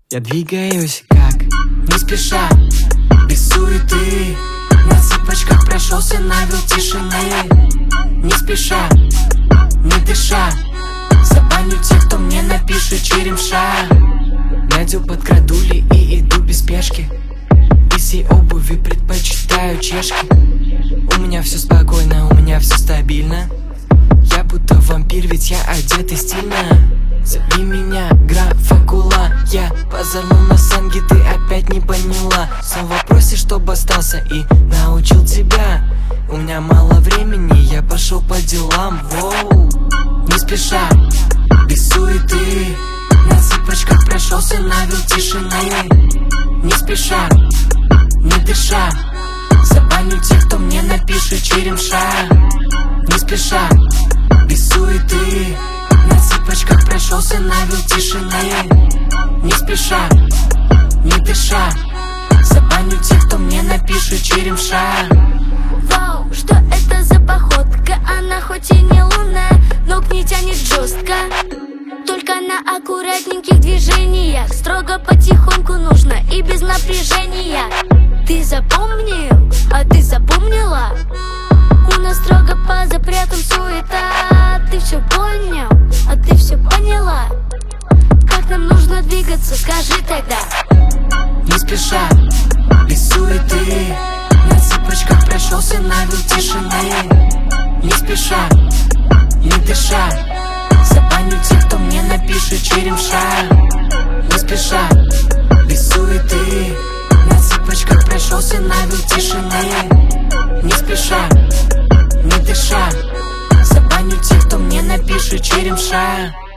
Я двигаюсь как не спеша, без суеты. На цыпочках прошелся, навел тишины. Не спеша, не дыша, забаню тех, кто мне напишет черемша. Надел под крадули и иду без спешки. Без всей обуви предпочитаю чешки. У меня все спокойно, у меня все стабильно. Я будто вампир, ведь я одетый стильно. Зови меня Графакула. Я позорнул на санге, ты опять не поняла. Снова просишь, чтобы остался и научил тебя. У меня мало времени, я пошел по делам. Воу. Не спеша, без суеты. На цыпочках прошелся, навел тишины. Не спеша, не дыша, забаню тех, кто мне напишет черемша. Не спеша, без суеты. На цыпочках прошелся, навел тишины. Не спеша, не дыша, забаню тех, кто мне напишет черемша. Вау, что это за походка? Она хоть и не лунная, но к ней тянет жестко. Только на аккуратненьких движениях, строго потихоньку нужно и без напряжения. Ты запомнил, а ты запомнила? У нас строго по запретам суета. Ты все понял, а ты все поняла? Как нам нужно двигаться, скажи тогда. Не спеша, без суеты. На цыпочках прошелся, навел тишины. Не спеша, не дыша, забаню тех, кто мне напишет черемша. Не спеша, без суеты. На цыпочках прошелся, навел тишины. Не спеша, не дыша, забаню тех, кто мне напишет черемша.